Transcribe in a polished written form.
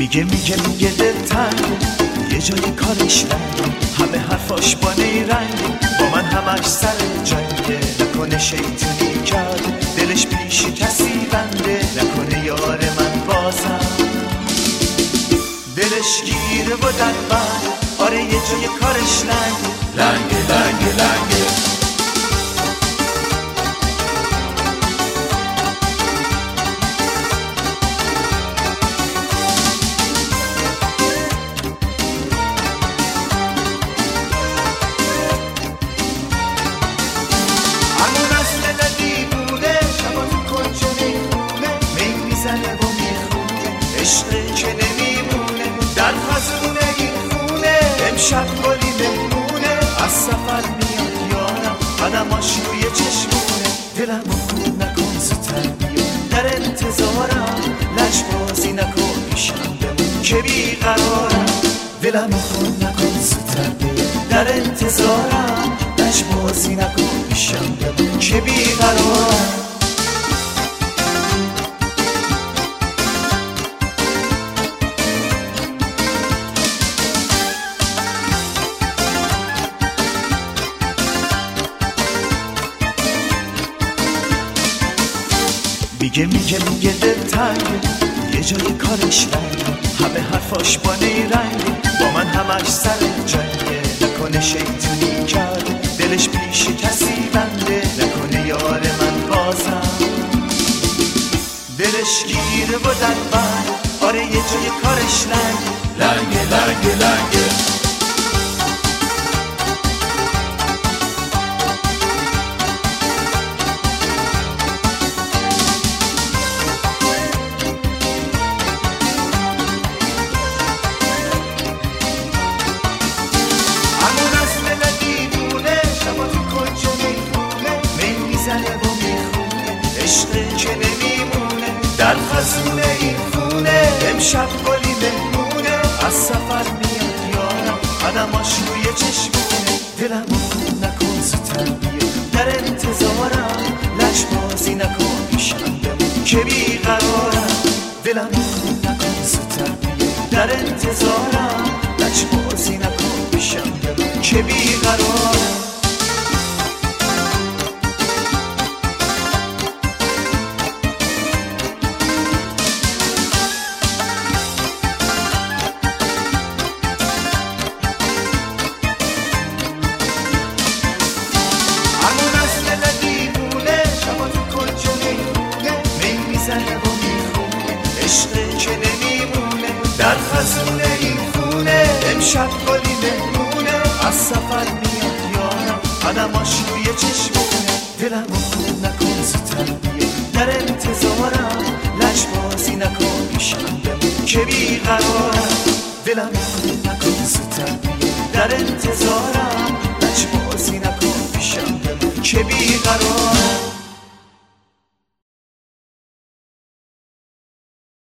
میگه دلتنگ، یه جای کارش رنگ، همه حرفاش با نیرنگ، با من همش سر جنگه. نکنه شیطونی کرد، دلش پیش کسی بنده، نکنه یار من بازم دلش گیره و دلبند. آره یه جای کارش لنگه لنگه. عشقه که نمیمونه در خزونه این خونه، امشب گلی مهمونه، از سفر میاد یارم قدماش روی چشمونه. دلمو خود نکن زودتر بیا، در انتظارم لجبازی نکن پیشم بمون که بیقرارم. دلمو خود نکن زودتر بیا، در انتظارم لجبازی نکن پیشم بمون که بیقرارم. میگه دلتنگ، یه جای کارش رنگ، همه حرفاش با نیرنگ، با من همش سر جنگه. نکنه شیطونی کرد، دلش پیش کسی بنده، نکنه یار من بازم دلش گیره و دلبند. آره یه جای کارش لنگه. عشقه که نمیمونه در خزونه این خونه، امشب گلی مهمونه، از سفر میاد یارم قدماش روی چشمونه. دلمو خود نکن زودتر بیا، در انتظارم لجبازی نکن پیشم بمون که بیقرارم. دلمو خود نکن زودتر بیا، در انتظارم لجبازی نکن پیشم بمون که بیقرارم. عشقه که نمیمونه در خزونه این خونه، امشب گلی مهمونه، از سفر میاد یارم قدماش روی چشمونه. دلمو خود نکن زودتر بیا، در انتظارم لجبازی نکن پیشم بمون که بیقرارم. دلمو خود نکن زودتر بیا، در انتظارم